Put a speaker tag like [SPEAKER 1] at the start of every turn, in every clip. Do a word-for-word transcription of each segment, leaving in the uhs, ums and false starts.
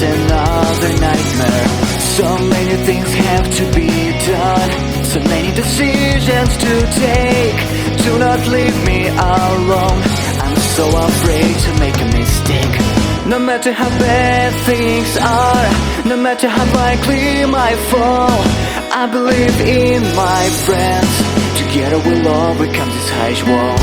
[SPEAKER 1] another nightmare. So many things have to be done, so many decisions to take. Do not leave me alone, I'm so afraid to make a mistake. No matter how bad things are, no matter how likely my fall, I believe in my friends. Together we'll overcome this huge wall.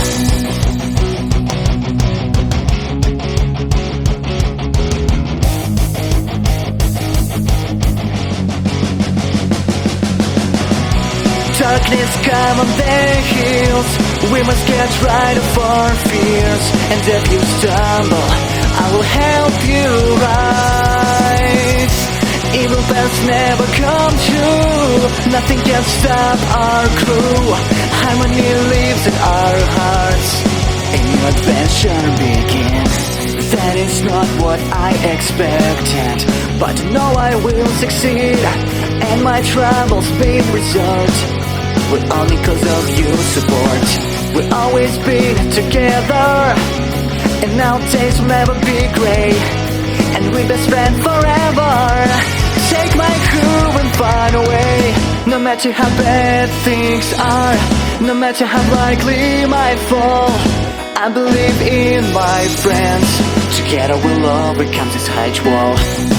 [SPEAKER 1] Darkness come on the hills, we must get rid of our fears. And if you stumble, I will help you rise. Evil plans never come true, nothing can stop our crew. Harmony lives in our hearts, a new adventure begins. That is not what I expected, but I know I will succeed, and my troubles be resolved. We're only cause of your support. We'll always be together, and our days will never be grey, and we're best friends forever. Take my crew and find a way. No matter how bad things are, no matter how likely my fall, I believe in my friends. Together we'll overcome this huge wall.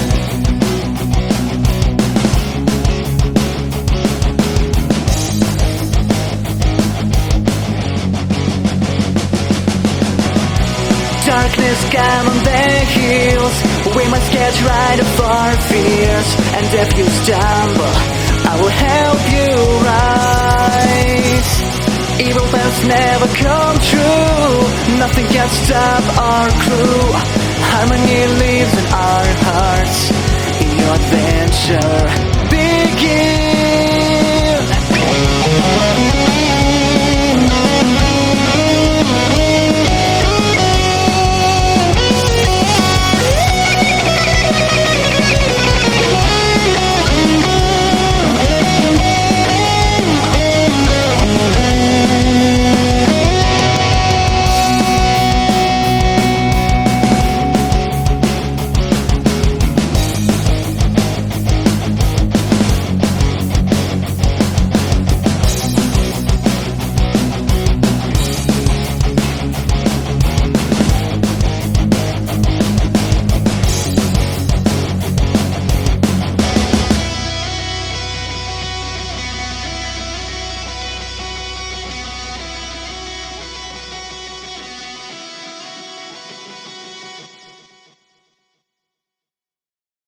[SPEAKER 1] Darkness come on the hills, we must get rid of our fears. And if you stumble, I will help you rise. Evil plans never come true, nothing can stop our crew. Harmony lives in our hearts, in your adventure